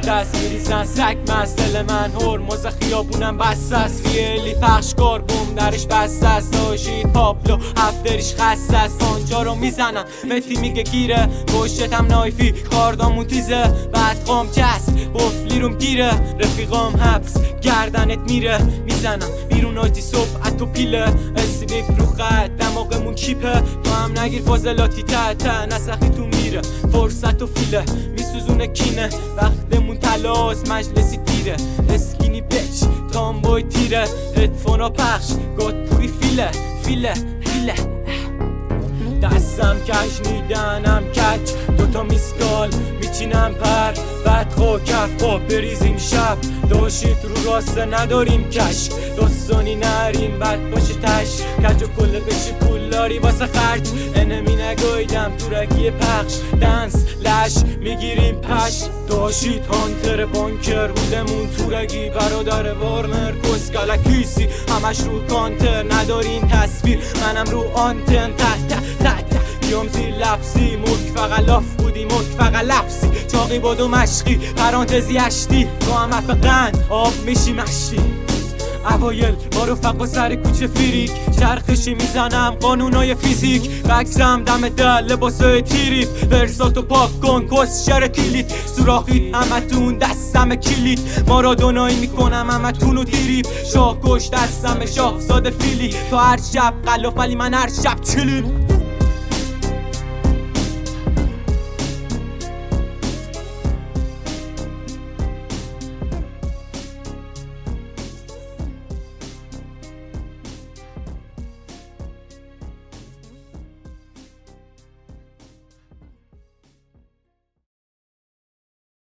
دست میریزن سگ مست، دل من هرمز خیابونم بسته است، خیلی پخشکار بوم درش بسته است، آژیر پابلو هفتریش خسته است، آنجا رو میزنم متی میگه گیره، پشتم نایفی کاردامون تیزه، بعد قام چست قفلی روم گیره، رفیقام حبس گردنت میره، میزنم بیرون آجی صبح اتو پیله، اسمیف رو خط دماغمون کیپه، تو هم نگیر فاضلاتی ته نسخی تو میره، فرصت و فیله میسوزونه کینه، وقتمون تلاس مجلسی تیره، اسکینی بچ تامبوی تیره، هدفونا پخش گاد پوری فیله دستم کش میدنم کچ، دوتا میسکال میچینم پر، بعد کف بریزیم شب، داشید رو راسته نداریم کش، داستانی نرین بعد باشه تش، کج و کله بشی پولاری واسه خرج، انمی نگایدم تورگی پخش، دنس لش میگیریم پش، داشید هانتر بانکر بودمون تورگی، برادر وارنر کسکلکیسی همش رو کانتر، ندارین تصویر منم رو آنتن تحت بیام زیر لفظی، مک فقط لاف بودی مک فقط لفظی، چاقی بود و مشقی پرانتزی اشتی، تو هم اپ قند آب میشی مشتی، اوایل با رفقا سر کوچه فریک، چرخشی میزنم قانونای فیزیک، بکسم دم دل لباسای تیریف، ورساتو پاک کن کس شر کلیت، سوراخی همتون دستم کلید، مارادونایی میکنم همتونو دیریف، شاه کش دستم شاهزاده فیلی، تو هر شب قلافلی من هر شب چلین.